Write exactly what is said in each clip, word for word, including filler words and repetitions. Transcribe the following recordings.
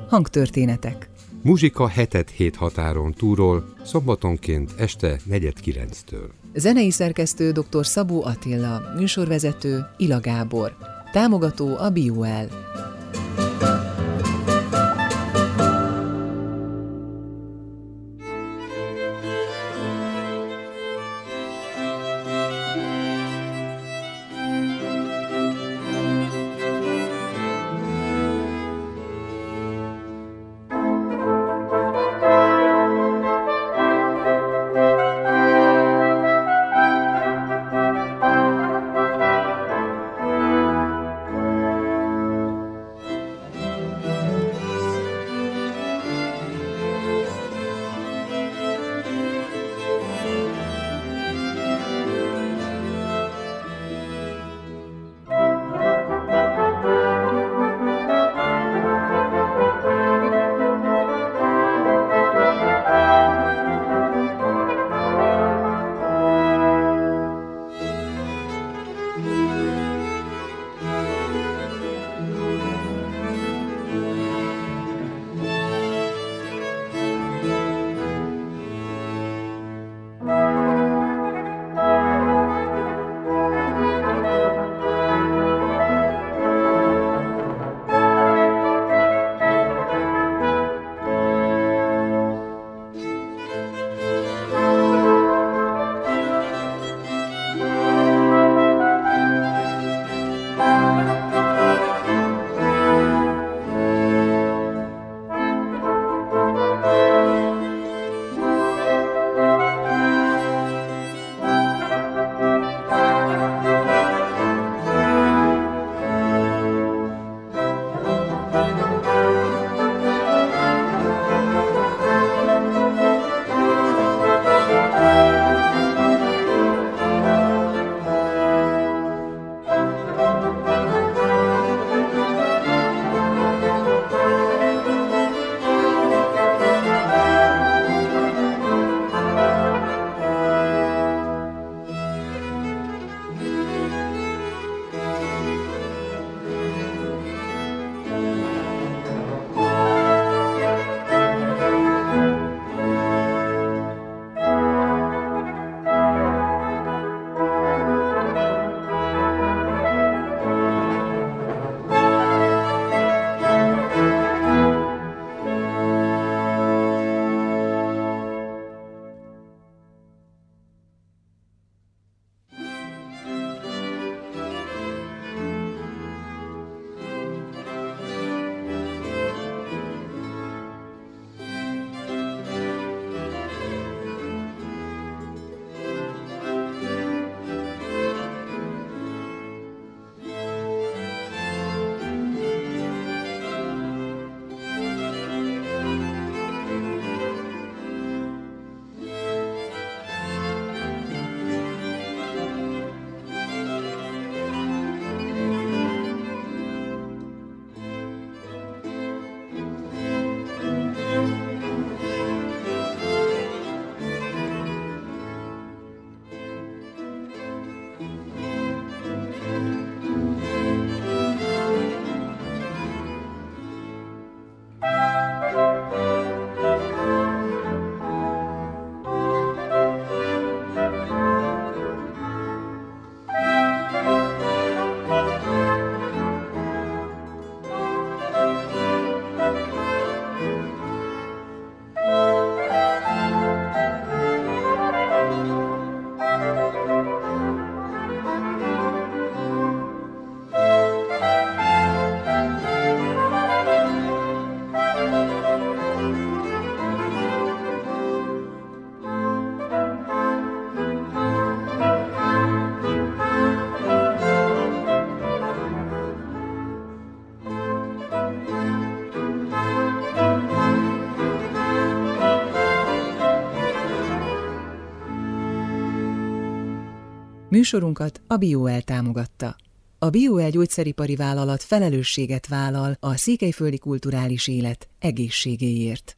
Hangtörténetek. Muzsika hetet hét határon túlról, szombatonként este negyed kilenctől. Zenei szerkesztő dr. Szabó Attila, műsorvezető Ila Gábor, támogató a Bioel. Műsorunkat a Bioel támogatta. A Bioel gyógyszeripari vállalat felelősséget vállal a székelyföldi kulturális élet egészségéért.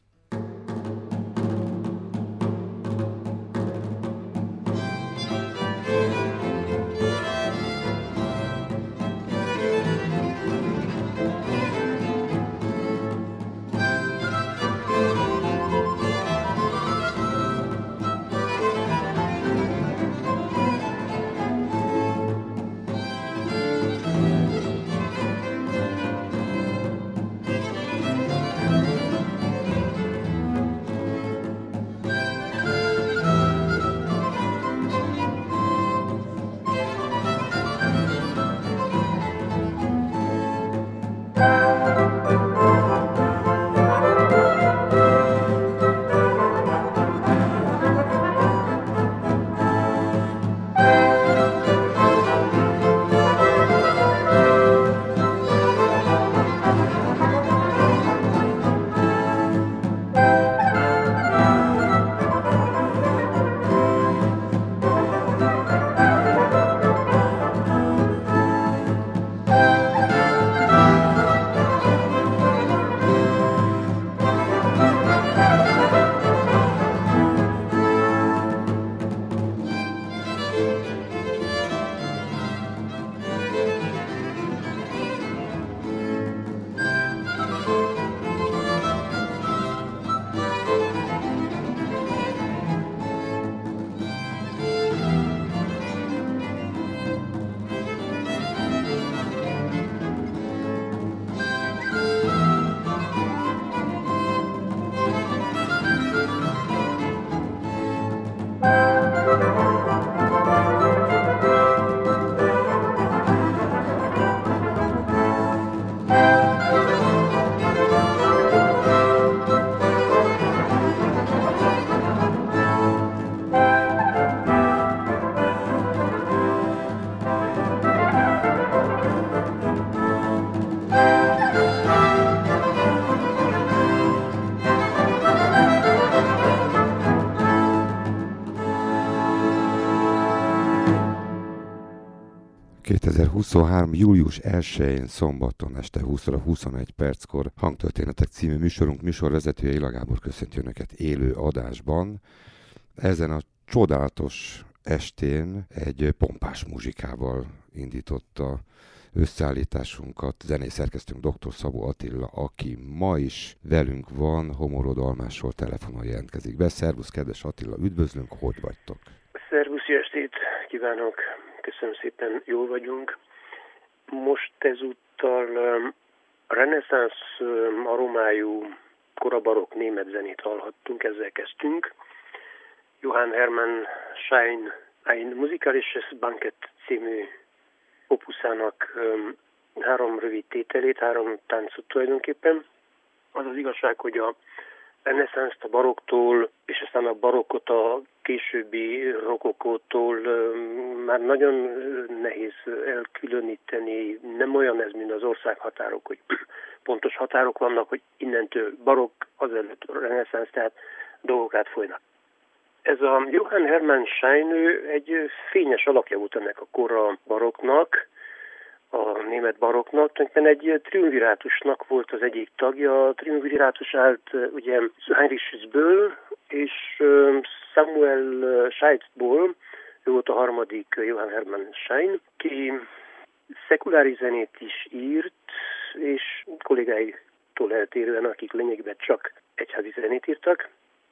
kétezer-huszonhárom. július elsején szombaton este húsz óra huszonegy perckor Hangtörténetek című műsorunk műsorvezetője Ila Gábor köszönti Önöket élő adásban. Ezen a csodálatos estén egy pompás muzsikával indította összeállításunkat zenészerkesztőnk dr. Szabó Attila, aki ma is velünk van, Homorodalmásról telefonon jelentkezik be. Szervusz, kedves Attila, üdvözlünk, hogy vagytok? Szervusz, jó estét kívánok! Köszönöm szépen, jól vagyunk. Most ezúttal um, reneszánsz um, aromájú korabarokk német zenét hallhattunk, ezzel kezdtünk. Johann Hermann Schein Ein musikalisches Bankett című opuszának um, három rövid tételét, három táncot tulajdonképpen. Az az igazság, hogy a reneszánszt a baroktól, és aztán a barokkot a későbbi rokokótól már nagyon nehéz elkülöníteni. Nem olyan ez, mint az országhatárok, hogy pontos határok vannak, hogy innentől barokk, azelőtt reneszánsz, tehát dolgok átfolynak. Ez a Johann Hermann Schein egy fényes alakja volt ennek a kora barokknak, a német barokknak, tulajdonképpen egy triumvirátusnak volt az egyik tagja. A triumvirátus állt ugye Heinrich Schützből és Samuel Scheitzból, ő volt a harmadik Johann Hermann Schein, ki szekuláris zenét is írt, és kollégáitól eltérően, akik lényegében csak egyházi zenét írtak.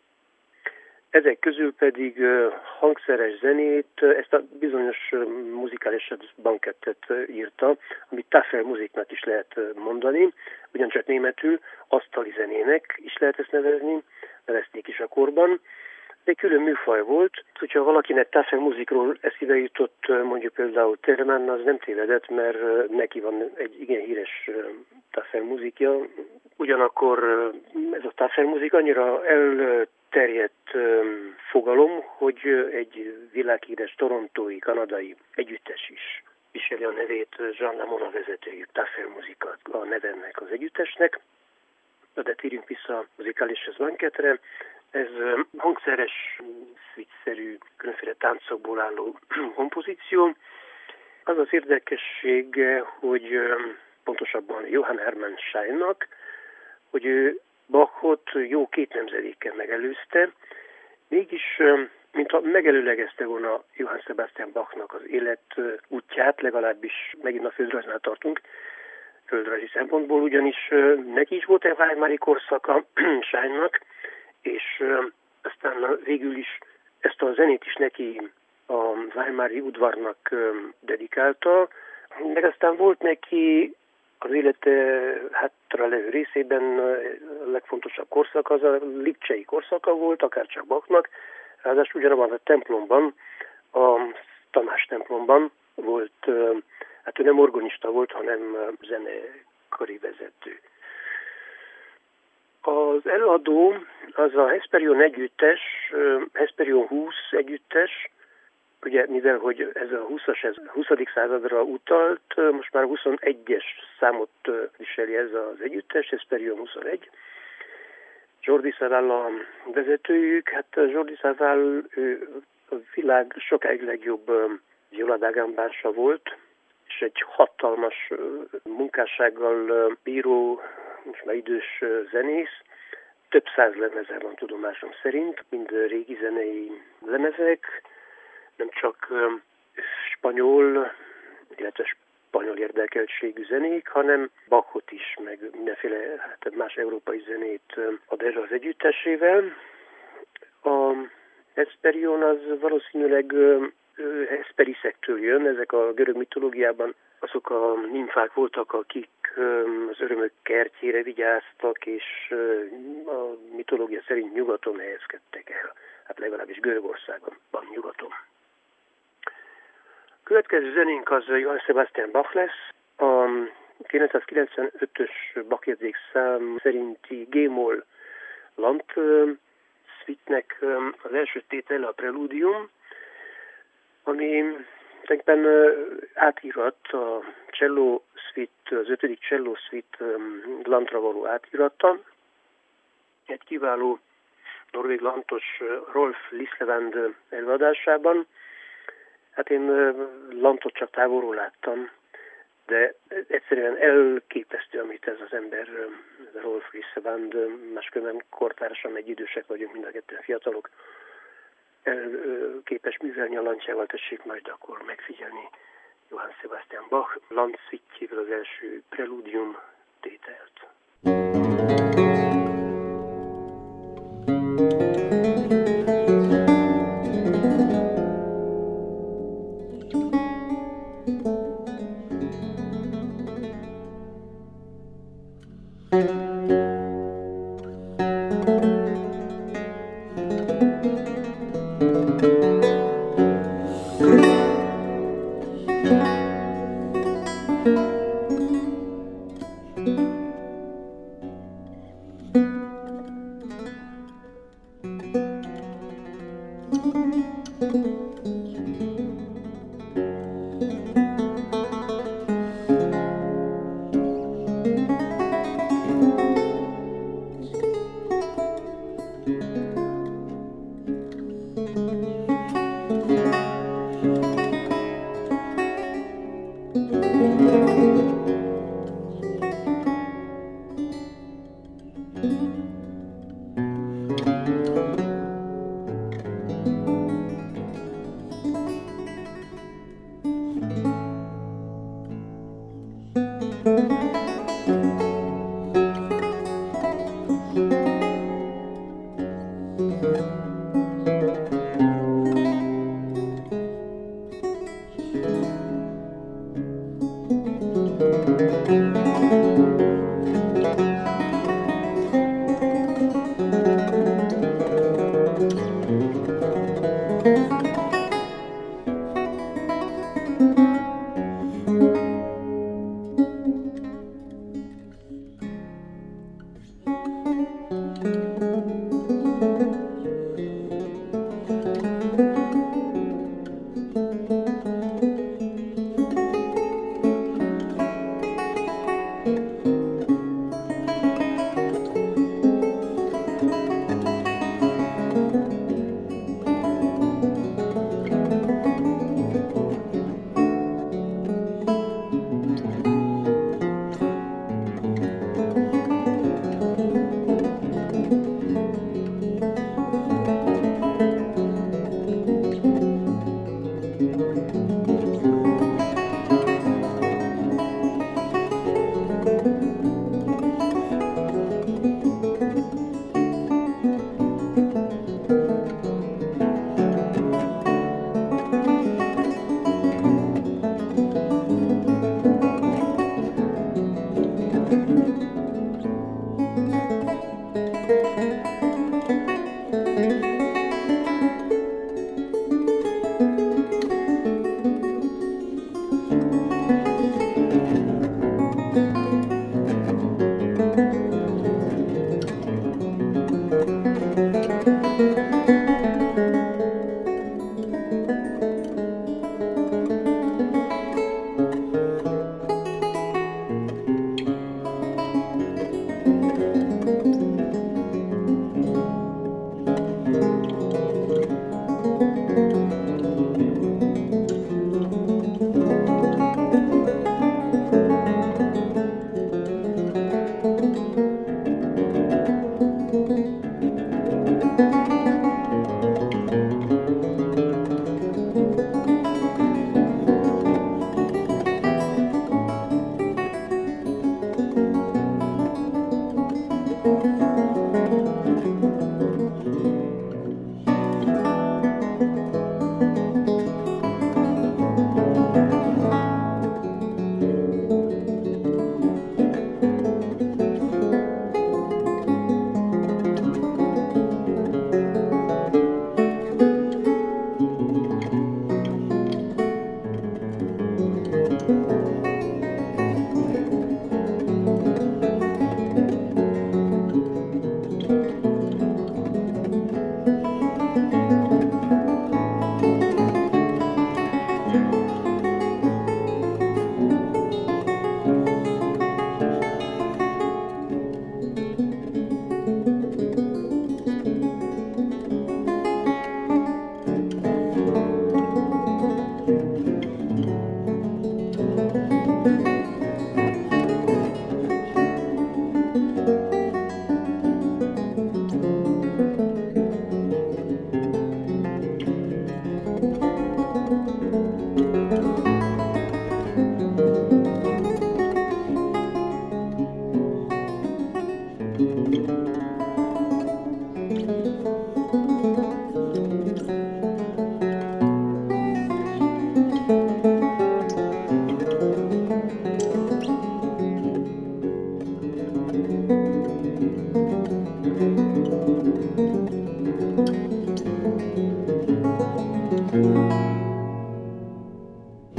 Ezek közül pedig hangszeres zenét, ezt a bizonyos muzikális bankettet írta, amit Tafelmusiknak is lehet mondani, ugyancsak németül asztali zenének is lehet ezt nevezni, nevezték is a korban. Egy külön műfaj volt, hogyha valakinek Tafelmusikról eszébe jutott, mondjuk például Telemann, az nem tévedett, mert neki van egy igen híres Tafelmusikja. Ugyanakkor ez a Tafelmusik annyira elterjedt fogalom, hogy egy világhíres torontói, kanadai együttes is viseli a nevét, Jean Lamon a vezetőjük, Tafelmusik a nevennek az együttesnek. De térjünk vissza a muzikális bankettre. Ez hangszeres, szvitszerű, különféle táncokból álló kompozíció. Az az érdekessége, hogy pontosabban Johann Hermann Scheinnak, hogy ő Bachot jó két nemzedékkel megelőzte, mégis, mintha megelőlegezte volna Johann Sebastian Bachnak az élet útját, legalábbis megint a földrajznál tartunk, földrajzi szempontból, ugyanis neki is volt egy weimari korszaka Scheinnak, és aztán végül is ezt a zenét is neki a weimari udvarnak dedikálta, meg aztán volt neki az élete hátra levő részében a legfontosabb korszak, az a lipcsei korszaka volt, akár csak Bachnak, ráadásul ugyanabban a templomban, a Tamás templomban volt, hát ő nem organista volt, hanem zenekari vezető. Az előadó az a Hesperion együttes, Hesperion húsz együttes, ugye mivel hogy ez a húszas, ez huszadik századra utalt, most már huszonegyes számot viseli ez az együttes, Hesperion huszonegy. Jordi Savall a vezetőjük, hát Jordi Savall a világ sokáig legjobb violadágambársa volt, és egy hatalmas munkássággal bíró, most már idős zenész. Több száz lemeze van tudomásom szerint, mind régi zenei lemezek, nem csak spanyol, illetve spanyol érdekeltségű zenék, hanem Bachot is, meg mindenféle hát más európai zenét ad erre az együttesével. A Hesperion az valószínűleg Hesperiszektől jön, ezek a görög mitológiában azok a nimfák voltak, akik az örömök kertjére vigyáztak, és a mitológia szerint nyugaton helyezkedtek el. Hát legalábbis Görögországban van nyugaton. A következő zenénk az Johann Sebastian Bach lesz. A kilencszázkilencvenötös Bach-jegyzékszám szerinti G-moll Lant suite-nek az első tétele a Preludium, ami tulajdonképpen átírat a cello suite, az ötödik cello suite Lantra való átírata. Egy kiváló norvég lantos Rolf Lislevand előadásában. Hát én Lantot csak távolról láttam, de egyszerűen elképesztő, amit ez az ember, ez a Rolf Risseband, máskülönben kortársan, egy idősek vagyunk, mind a ketten fiatalok, képes művelni a Lancsával, tessék majd akkor megfigyelni Johann Sebastian Bach Landt-szüittjével az első preludium tételt.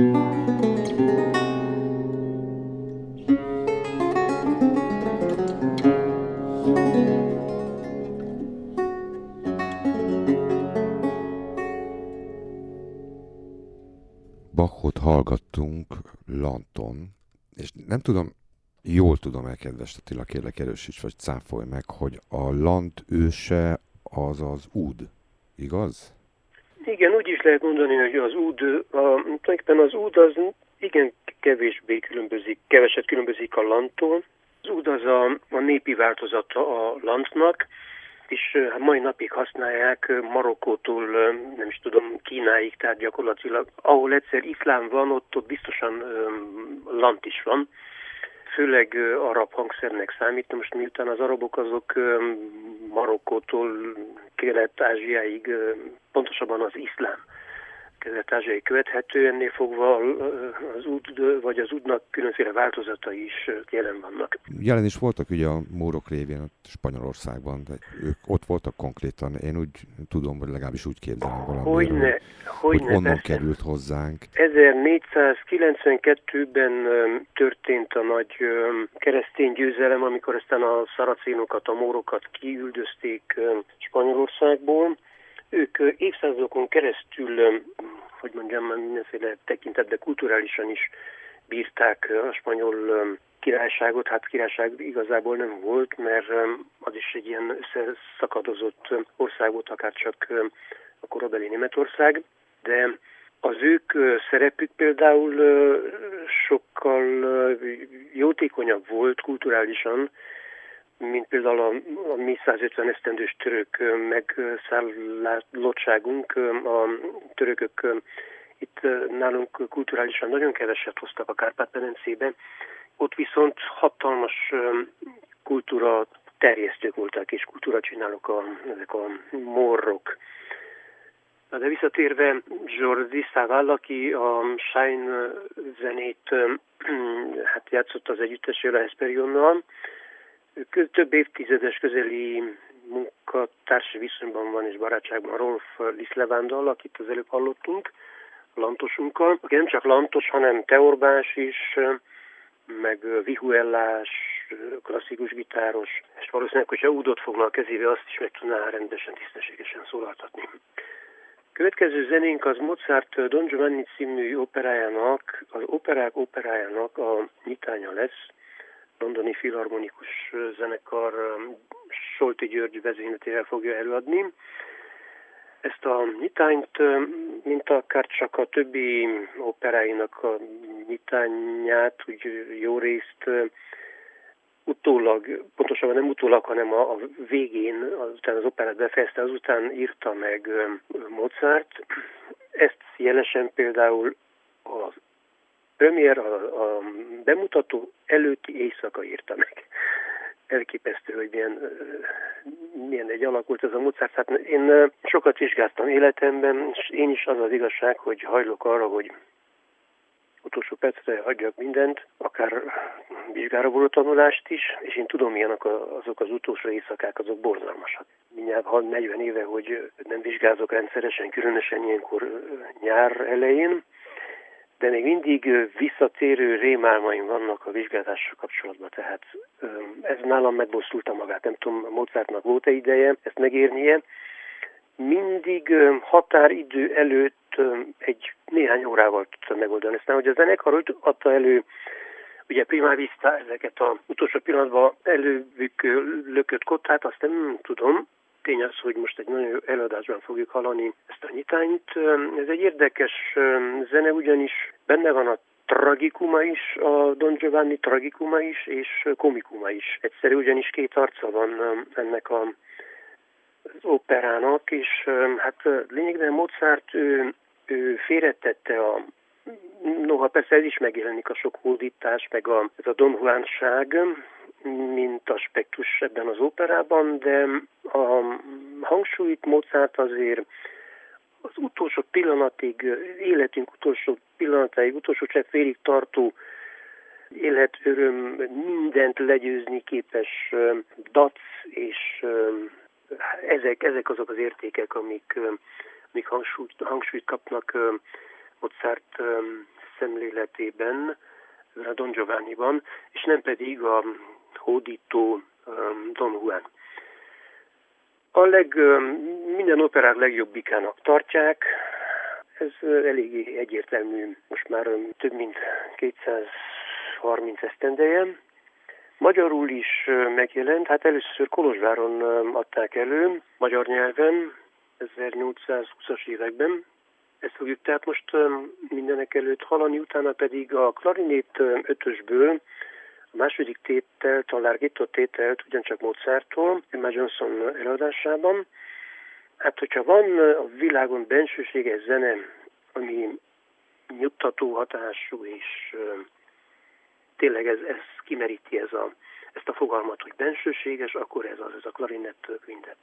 Bachot hallgattunk Lanton, és nem tudom, jól tudom-e, kedves Attila, kérlek erősíts, vagy cáfolj meg, hogy a Lant őse az az úd, igaz? Igen, úgy is lehet mondani, hogy az úd, a, tulajdonképpen az úd az igen kevésbé különbözik, keveset különbözik a Lanttól. Az úd az a, a népi változata a Lantnak, és hát mai napig használják Marokkótól, nem is tudom, Kínáig, tehát gyakorlatilag, ahol egyszer iszlám van, ott, ott biztosan um, Lant is van. Főleg uh, arab hangszernek számít. Most miután az arabok azok um, Marokkótól Kelet-Ázsiáig, uh, pontosabban az iszlám kelet-ázsiai követhető, ennél fogva az úd, vagy az údnak különféle változatai is jelen vannak. Jelen is voltak ugye a mórok révén ott Spanyolországban, de ők ott voltak konkrétan, én úgy tudom, vagy legalábbis úgy képzelem valamiről, hogyne, hogy hogyne, onnan persze. került hozzánk. ezernégyszázkilencvenkettőben történt a nagy keresztény győzelem, amikor aztán a szaracénokat, a mórokat kiüldözték Spanyolországból. Ők évszázadokon keresztül, hogy mondjam, mindenféle tekintetben kulturálisan is bírták a spanyol királyságot. Hát királyság igazából nem volt, mert az is egy ilyen összeszakadozott ország volt, akár csak a korabeli Németország. De az ők szerepük például sokkal jótékonyabb volt kulturálisan, mint például a, a mi százötven esztendős török megszállottságunk. A törökök itt nálunk kulturálisan nagyon keveset hoztak a Kárpát-medencébe, ott viszont hatalmas kultúra terjesztők voltak, és kultúra csinálók a, ezek a morrok. De visszatérve Jordi Savall, aki a Shine zenét hát játszott az együttesével, a Hesperionnal, több évtizedes közeli munkatársi viszonyban van és barátságban Rolf Lislevándal, akit az előbb hallottunk, lantosunkkal, aki nem csak lantos, hanem teorbás is, meg vihuellás, klasszikus gitáros, és valószínűleg, hogyha údot fogna a kezébe, azt is meg tudná rendesen, tisztességesen szólaltatni. Következő zenénk az Mozart Don Giovanni című operájának, az operák operájának a nyitánya lesz. Londoni Filharmonikus Zenekar Solti György vezényletével fogja előadni. Ezt a nyitányt, mint akár csak a többi operáinak a nyitányát, úgy jó részt utólag, pontosabban nem utólag, hanem a, a végén, azután az operát befejezte, azután írta meg Mozart. Ezt jelesen például az premier, a, a bemutató előtti éjszaka írta meg. Elképesztő, hogy milyen, milyen egy alakult ez a Mozart. Hát én sokat vizsgáztam életemben, és én is az az igazság, hogy hajlok arra, hogy utolsó percre hagyjak mindent, akár vizsgára való tanulást is, és én tudom, milyenek azok az utolsó éjszakák, azok borzalmasak. Mindjárt negyven éve, hogy nem vizsgázok rendszeresen, különösen ilyenkor nyár elején, de még mindig visszatérő rémálmaim vannak a vizsgázással kapcsolatban, tehát ez nálam megbosszulta magát, nem tudom, Mozartnak volt-e ideje ezt megérnie. Mindig határidő előtt egy néhány órával tudta megoldani. Aztán, hogy a zenekar hogy adta elő, ugye Prima Vista, ezeket az utolsó pillanatban előbbük lökött kottát, azt nem tudom. Tény az, hogy most egy nagyon jó előadásban fogjuk hallani ezt a nyitányt. Ez egy érdekes zene, ugyanis benne van a tragikuma is, a Don Giovanni tragikuma is, és komikuma is. Egyszerű, ugyanis két arca van ennek a, az operának, és hát lényegében Mozart ő, ő félretette a, noha persze ez is megjelenik a sok hódítás, meg a, ez a Don Juan-ság, mint aspektus ebben az operában, de a hangsúlyt Mozart azért az utolsó pillanatig, életünk utolsó pillanatáig, utolsó csepp félig tartó életöröm, mindent legyőzni képes dac, és ezek, ezek azok az értékek, amik, amik hangsúlyt, hangsúlyt kapnak Mozart életében, a Don Giovanniban, és nem pedig a hódító Don Juan. A leg, minden operák legjobbikának tartják, ez eléggé egyértelmű, most már több mint kétszázharminc esztendeje. Magyarul is megjelent, hát először Kolozsváron adták elő, magyar nyelven, ezernyolcszázhúszas években. Ezt fogjuk tehát most mindenek előtt hallani, utána pedig a klarinét ötösből a második tételt, a Larghetto tételt ugyancsak Mozarttól, Emma Johnson előadásában. Hát, hogyha van a világon bensőséges zene, ami nyugtató hatású, és tényleg ez, ez kimeríti ez a, ezt a fogalmat, hogy bensőséges, akkor ez az, ez a klarinett kvintett.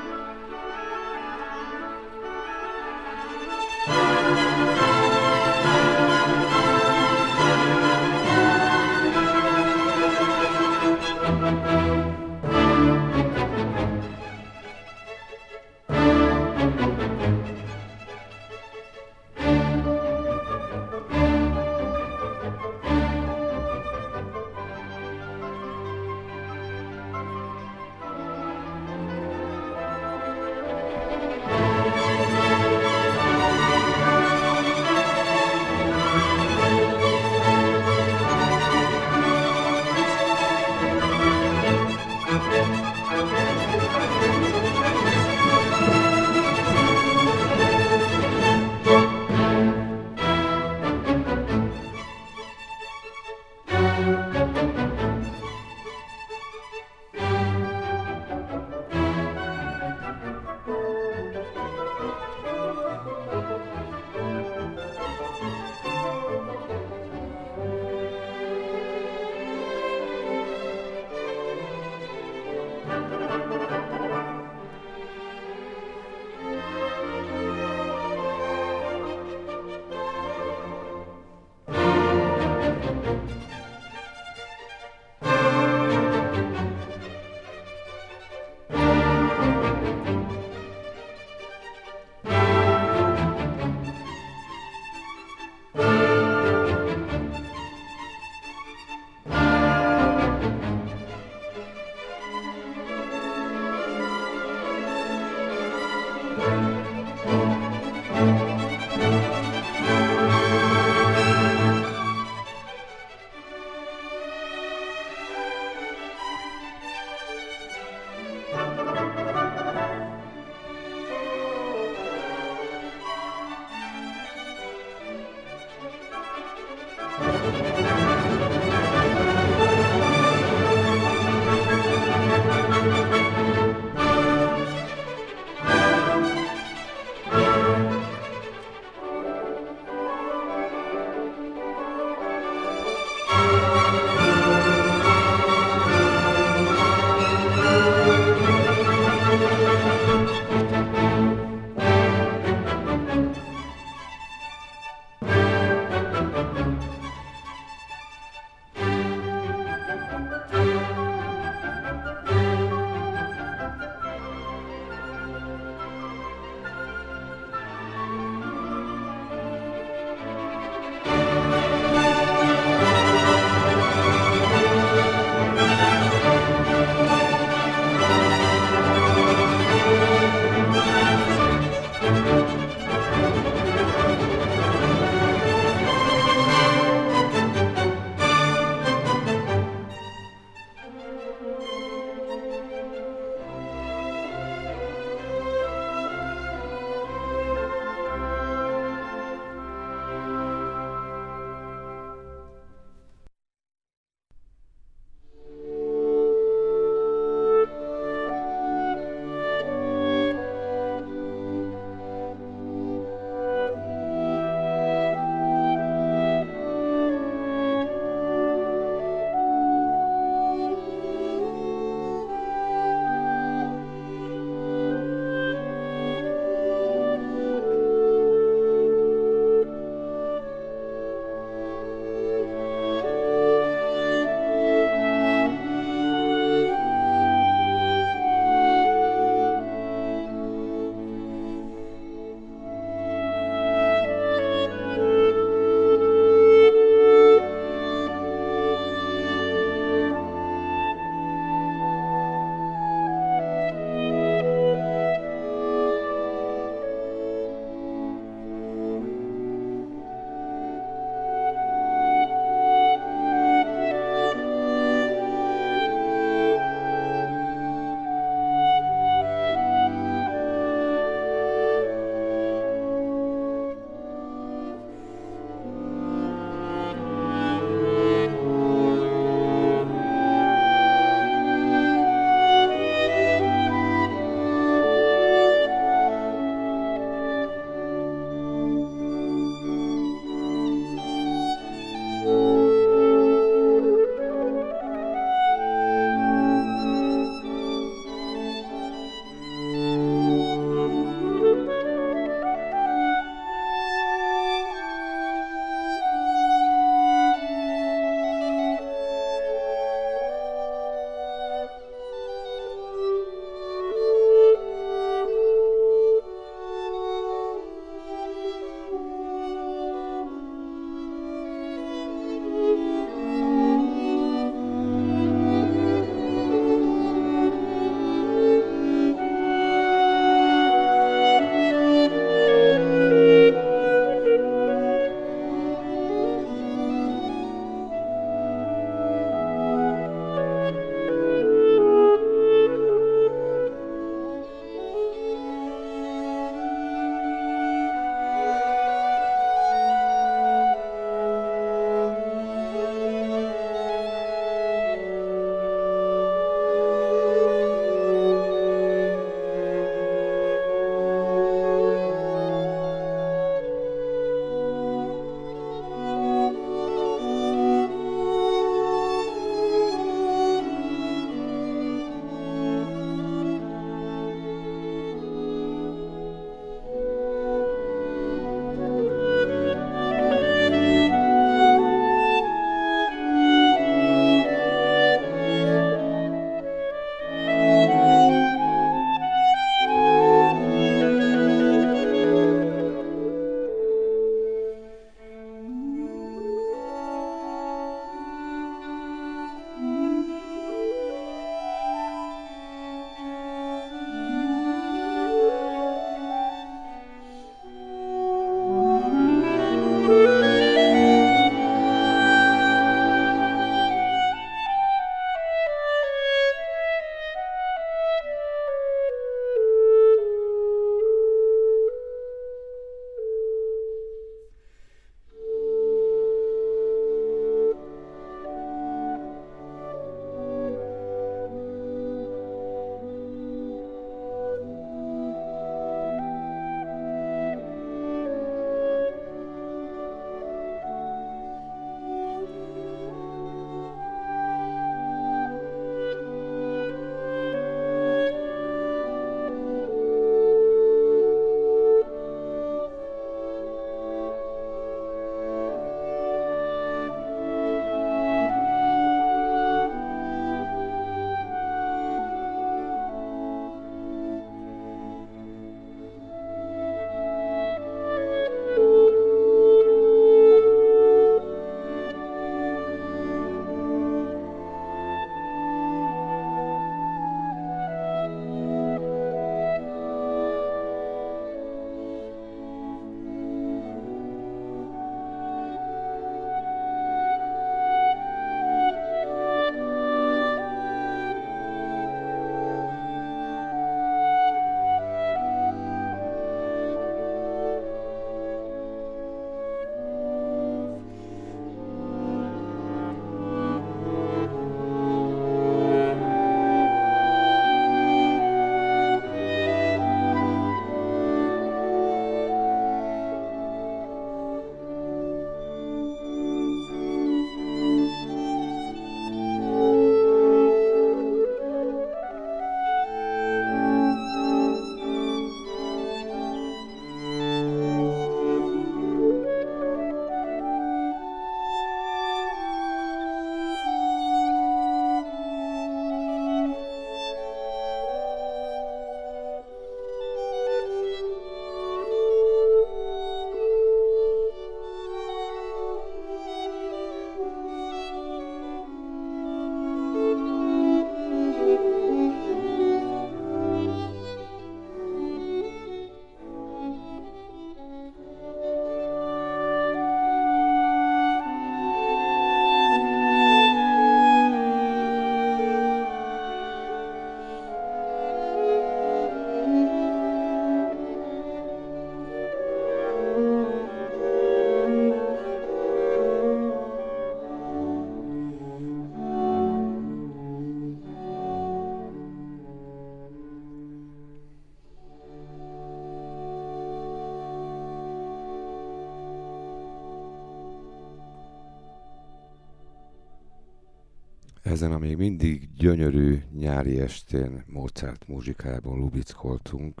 Ezen a még mindig gyönyörű nyári estén Mozart muzsikájában lubickoltunk.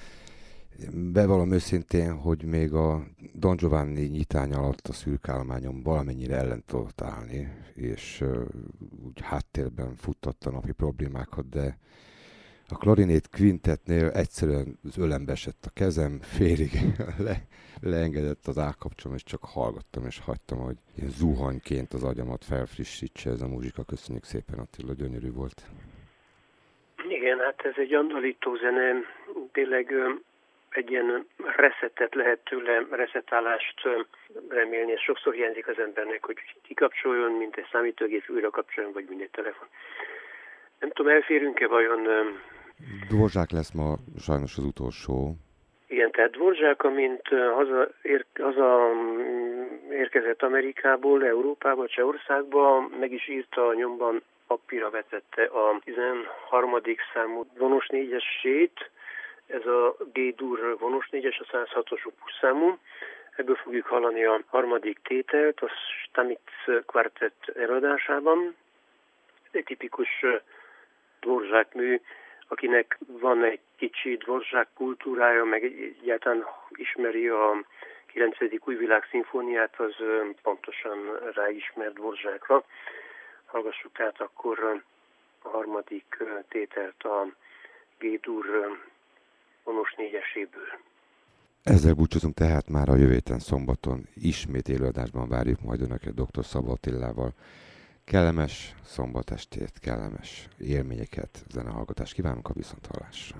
Bevallom őszintén, hogy még a Don Giovanni nyitány alatt a szürkállományon valamennyire ellen tudott állni, és uh, úgy háttérben futtatta napi problémákat, de a klarinét quintetnél egyszerűen az ölembe esett a kezem, félig le, leengedett az állkapcsolom, és csak hallgattam, és hagytam, hogy ilyen zuhanyként az agyamat felfrissítse ez a muzsika. Köszönjük szépen, Attila, gyönyörű volt. Igen, hát ez egy andalító zene, tényleg egy ilyen reszettet lehet tőle, reszetálást remélni, és sokszor hiányzik az embernek, hogy kikapcsoljon, mint egy számítógép, újra kapcsoljon, vagy mint egy telefon. Nem tudom, elférünk-e vajon... Dvorzsák lesz ma sajnos az utolsó. Igen, tehát Dvorzsák, amint haza, ér, haza érkezett Amerikából, Európába, Csehországba, meg is írta, nyomban papírra vetette a tizenharmadik számú vonos négyesét, ez a G-dur vonos négyes, a száz hatos opus számú. Ebből fogjuk hallani a harmadik tételt, a Stamitz kvartett előadásában. Egy tipikus Dvorzsák mű, akinek van egy kicsi Dvorzsák kultúrája, meg egyáltalán ismeri a kilencedik újvilág szimfóniát, az pontosan ráismer Dvorzsákra. Hallgassuk tehát akkor a harmadik tételt a G-dur vonos négyeséből. Ezzel búcsúzunk tehát már a jövő héten szombaton. Ismét élőadásban várjuk majd Önöket dr. Szabó Attilával. Kellemes szombatestét, kellemes élményeket, zenehallgatást kívánunk a viszonthallásra.